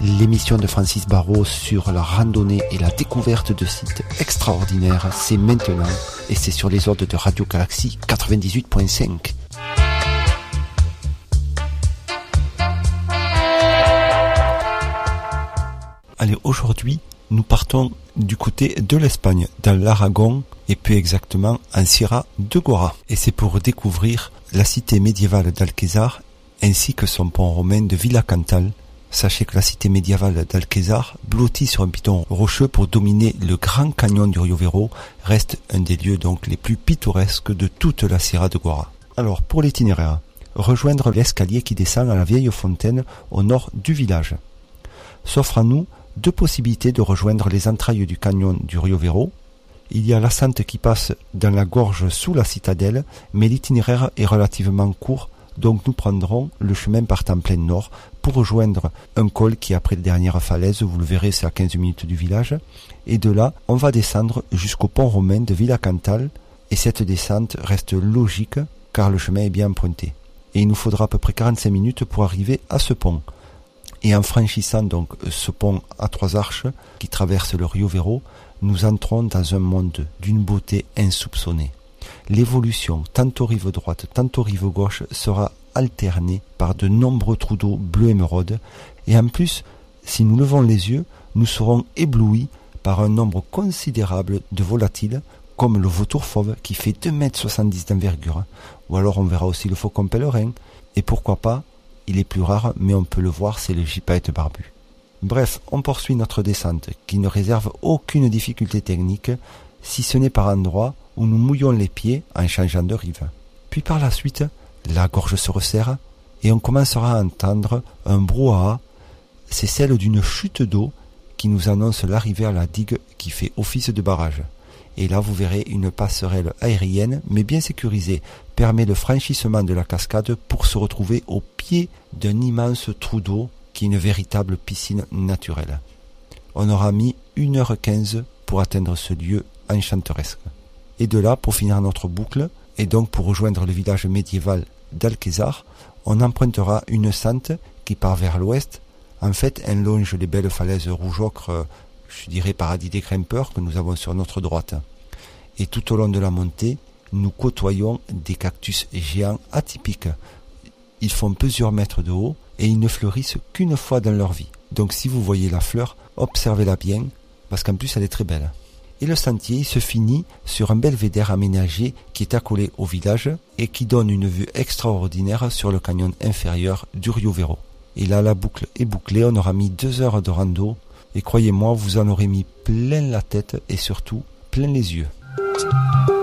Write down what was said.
L'émission de Francis Barrault sur la randonnée et la découverte de sites extraordinaires, c'est maintenant et c'est sur les ondes de Radio Galaxie 98.5. Allez, aujourd'hui, nous partons du côté de l'Espagne, dans l'Aragon et plus exactement en Sierra de Gora. Et c'est pour découvrir la cité médiévale d'Alquezar ainsi que son pont romain de Villacantal. Sachez que la cité médiévale d'Alquezar, blottie sur un piton rocheux pour dominer le grand canyon du Rio Vero, reste un des lieux donc les plus pittoresques de toute la Sierra de Gora. Alors pour l'itinéraire, rejoindre l'escalier qui descend à la vieille fontaine au nord du village. S'offre à nous deux possibilités de rejoindre les entrailles du canyon du Rio Vero. Il y a l'ascente qui passe dans la gorge sous la citadelle, mais l'itinéraire est relativement court, donc nous prendrons le chemin partant plein nord pour rejoindre un col qui est après les dernières falaises, vous le verrez, c'est à 15 minutes du village, et de là on va descendre jusqu'au pont romain de Villacantal, et cette descente reste logique car le chemin est bien emprunté. Et il nous faudra à peu près 45 minutes pour arriver à ce pont. Et en franchissant donc ce pont à 3 arches qui traverse le Rio Vero, nous entrons dans un monde d'une beauté insoupçonnée. L'évolution, tantôt rive droite, tantôt rive gauche, sera alternée par de nombreux trous d'eau bleu émeraude. Et en plus, si nous levons les yeux, nous serons éblouis par un nombre considérable de volatiles, comme le vautour fauve qui fait 2,70 m d'envergure. Ou alors on verra aussi le faucon pèlerin. Et pourquoi pas, il est plus rare, mais on peut le voir, c'est le gypaète barbu. Bref, on poursuit notre descente, qui ne réserve aucune difficulté technique, si ce n'est par endroits où nous mouillons les pieds en changeant de rive. Puis par la suite, la gorge se resserre, et on commencera à entendre un brouhaha. C'est celle d'une chute d'eau qui nous annonce l'arrivée à la digue qui fait office de barrage. Et là, vous verrez, une passerelle aérienne, mais bien sécurisée, permet le franchissement de la cascade pour se retrouver au pied d'un immense trou d'eau qui est une véritable piscine naturelle. On aura mis 1h15 pour atteindre ce lieu enchanteresque. Et de là, pour finir notre boucle, et donc pour rejoindre le village médiéval d'Alquezar, on empruntera une sente qui part vers l'ouest. En fait, elle longe les belles falaises rougeâtres, je dirais paradis des grimpeurs que nous avons sur notre droite. Et tout au long de la montée, nous côtoyons des cactus géants atypiques. Ils font plusieurs mètres de haut et ils ne fleurissent qu'une fois dans leur vie. Donc si vous voyez la fleur, observez-la bien, parce qu'en plus elle est très belle. Et le sentier se finit sur un belvédère aménagé qui est accolé au village et qui donne une vue extraordinaire sur le canyon inférieur du Rio Vero. Et là, la boucle est bouclée, on aura mis 2 heures de rando. Et croyez-moi, vous en aurez mis plein la tête et surtout plein les yeux.